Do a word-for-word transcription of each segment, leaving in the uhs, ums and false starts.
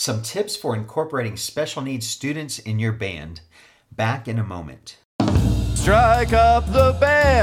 Some tips for incorporating special needs students in your band. Back in a moment. Strike up the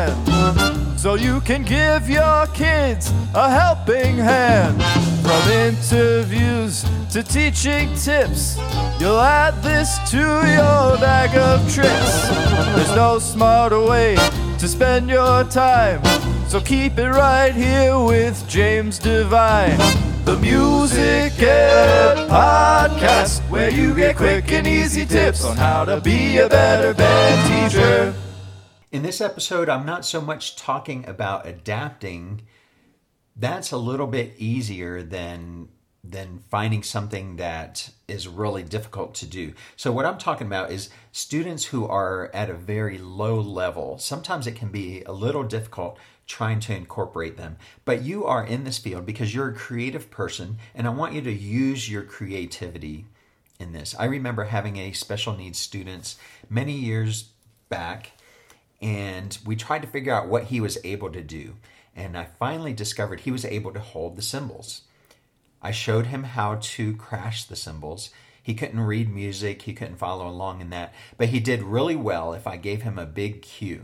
band so you can give your kids a helping hand. From interviews to teaching tips, you'll add this to your bag of tricks. There's no smarter way to spend your time, so keep it right here with James Devine. The Music Ed Podcast, where you get quick and easy tips on how to be a better band teacher. In this episode, I'm not so much talking about adapting. That's a little bit easier than than finding something that is really difficult to do. So what I'm talking about is students who are at a very low level. Sometimes it can be a little difficult trying to incorporate them, but you are in this field because you're a creative person, and I want you to use your creativity in this. I remember having a special needs student many years back, and we tried to figure out what he was able to do. And I finally discovered he was able to hold the cymbals. I showed him how to crash the cymbals. He couldn't read music, he couldn't follow along in that, but he did really well if I gave him a big cue.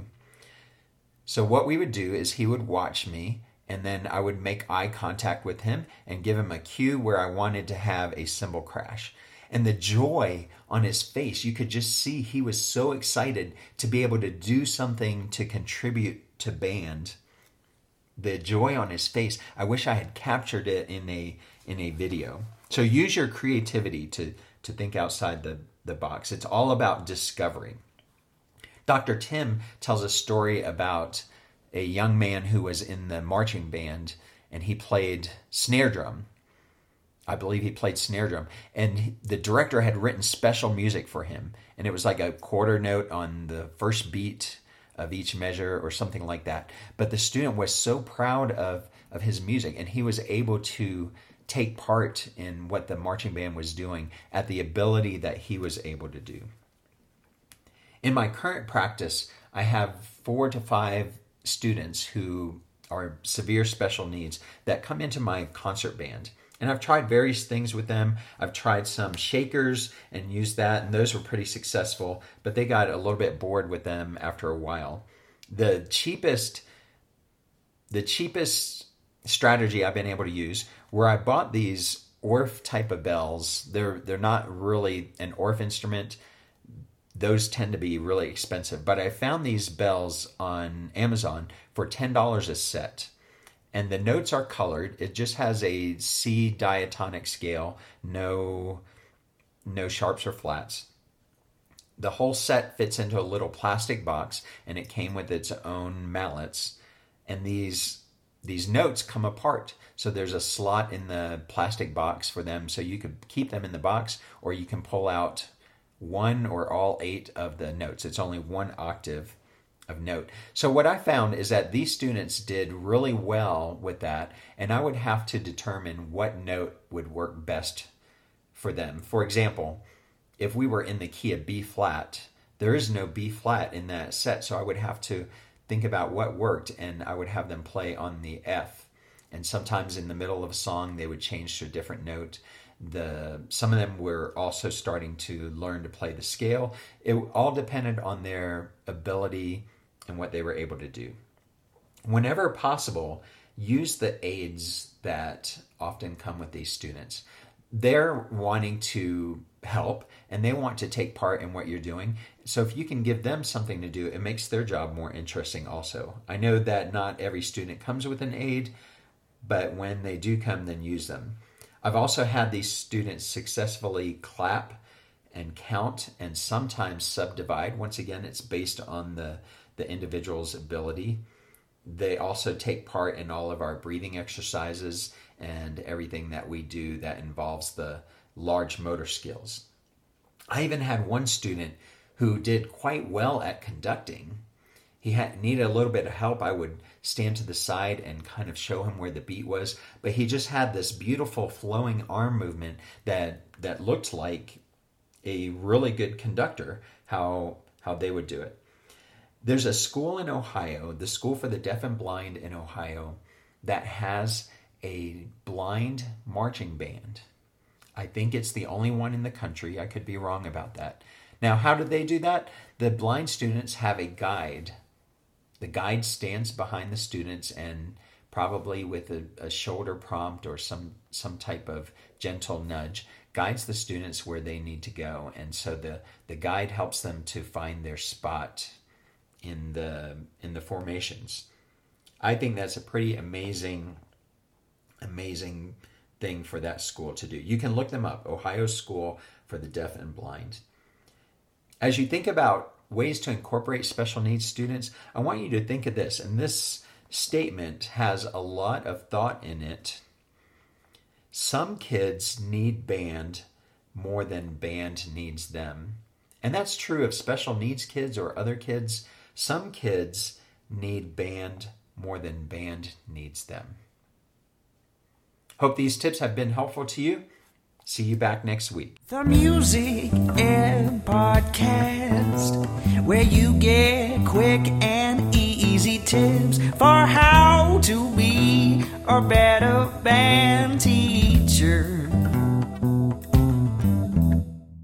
So what we would do is he would watch me, and then I would make eye contact with him and give him a cue where I wanted to have a cymbal crash. And the joy on his face, you could just see he was so excited to be able to do something to contribute to band. The joy on his face, I wish I had captured it in a in a video. So use your creativity to, to think outside the, the box. It's all about discovery. Doctor Tim tells a story about a young man who was in the marching band, and he played snare drum. I believe he played snare drum. And the director had written special music for him. And it was like a quarter note on the first beat of each measure or something like that. But the student was so proud of, of his music, and he was able to take part in what the marching band was doing at the ability that he was able to do. In my current practice, I have four to five students who are severe special needs that come into my concert band. And I've tried various things with them. I've tried some shakers and used that, and those were pretty successful, but they got a little bit bored with them after a while. The cheapest, the cheapest strategy I've been able to use, where I bought these Orff type of bells. They're they're not really an Orff instrument. Those tend to be really expensive, but I found these bells on Amazon for ten dollars a set. And the notes are colored. It just has a C diatonic scale, no, no sharps or flats. The whole set fits into a little plastic box, and it came with its own mallets. And these these notes come apart. So there's a slot in the plastic box for them, so you could keep them in the box, or you can pull out one or all eight of the notes. It's only one octave of note. So what I found is that these students did really well with that, and I would have to determine what note would work best for them. For example, if we were in the key of B flat, there is no B flat in that set, so I would have to think about what worked, and I would have them play on the F. And sometimes in the middle of a song, they would change to a different note. The some of them were also starting to learn to play the scale. It all depended on their ability and what they were able to do. Whenever possible, use the aids that often come with these students. They're wanting to help, and they want to take part in what you're doing. So if you can give them something to do, it makes their job more interesting also. I know that not every student comes with an aid, but when they do come, then use them. I've also had these students successfully clap and count and sometimes subdivide. Once again, it's based on the, the individual's ability. They also take part in all of our breathing exercises and everything that we do that involves the large motor skills. I even had one student who did quite well at conducting. He had needed a little bit of help. I would stand to the side and kind of show him where the beat was, but he just had this beautiful flowing arm movement that that looked like a really good conductor, how how they would do it. There's a school in Ohio, the School for the Deaf and Blind in Ohio, that has a blind marching band. I think it's the only one in the country. I could be wrong about that. Now, how do they do that? The blind students have a guide. The guide stands behind the students and probably with a, a shoulder prompt or some, some type of gentle nudge, guides the students where they need to go. And so the, the guide helps them to find their spot in the in the formations. I think that's a pretty amazing, amazing thing for that school to do. You can look them up, Ohio School for the Deaf and Blind. As you think about ways to incorporate special needs students, I want you to think of this, and this statement has a lot of thought in it. Some kids need band more than band needs them. And that's true of special needs kids or other kids. Some kids need band more than band needs them. Hope these tips have been helpful to you. See you back next week. The Music Ed Podcast, where you get quick and easy tips for how to be a better band teacher.